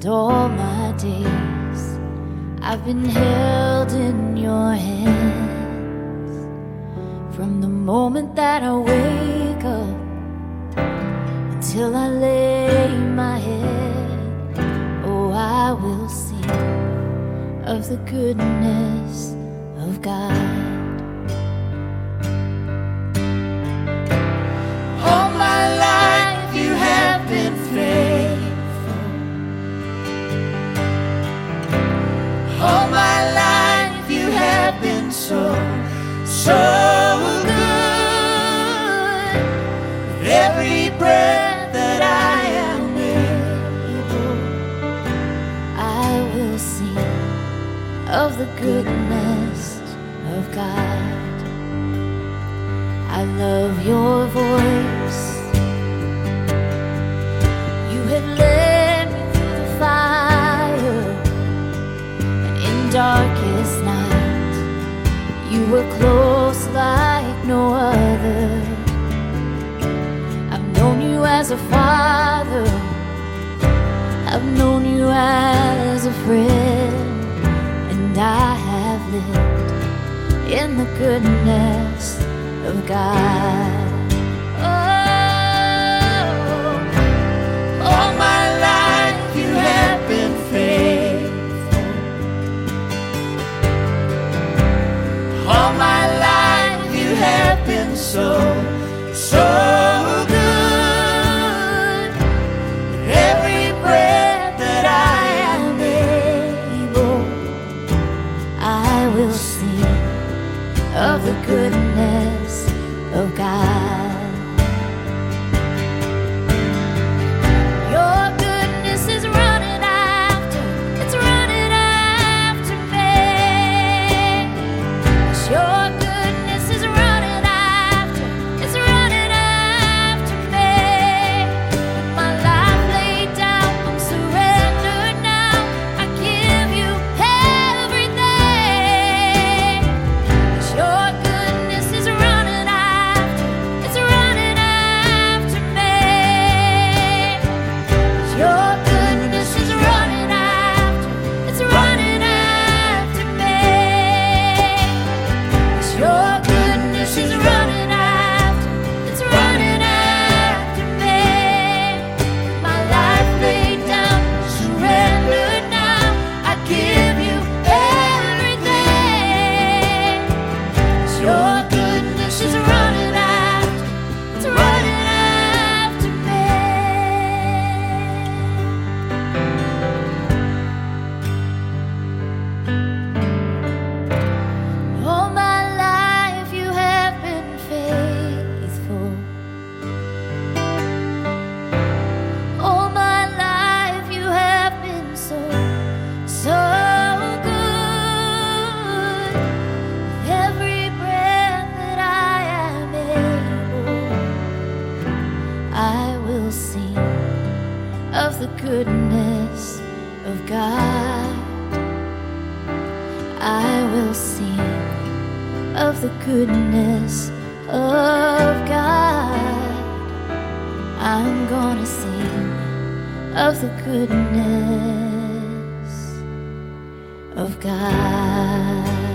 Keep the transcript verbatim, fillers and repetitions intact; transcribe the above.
all my days I've been held in your hands. From the moment that I wake up until I lay my head, oh, I will sing of the goodness of God. All my life you have been faithful. All my life you have been so, so good. With every breath that I am able, I will sing of the goodness of God. I love your voice. You have led me through the fire, and in darkest night you were close like no other. I've known you as a father, I've known you as a friend, and I have lived in the goodness of God. Oh, all my life you have been faithful. All my life you have been so, so good. With every breath that I am able, I will sing of the goodness of God. Your goodness is running after, it's running after me. Your goodness is running after, it's running after me. With my life laid down, I'm surrendered now. I give you everything. Your goodness is running after, it's running after me. Your goodness is running after, it's running after me. Your goodness is running after, it's running after me. My life laid down, surrendered now. I give you everything. Your goodness is running after, it's running after me. All my life you have been faithful. All my life you have been so, so good. With every breath that I am able, I will sing of the goodness of God. I will sing of the goodness of God. I'm gonna sing of the goodness of God.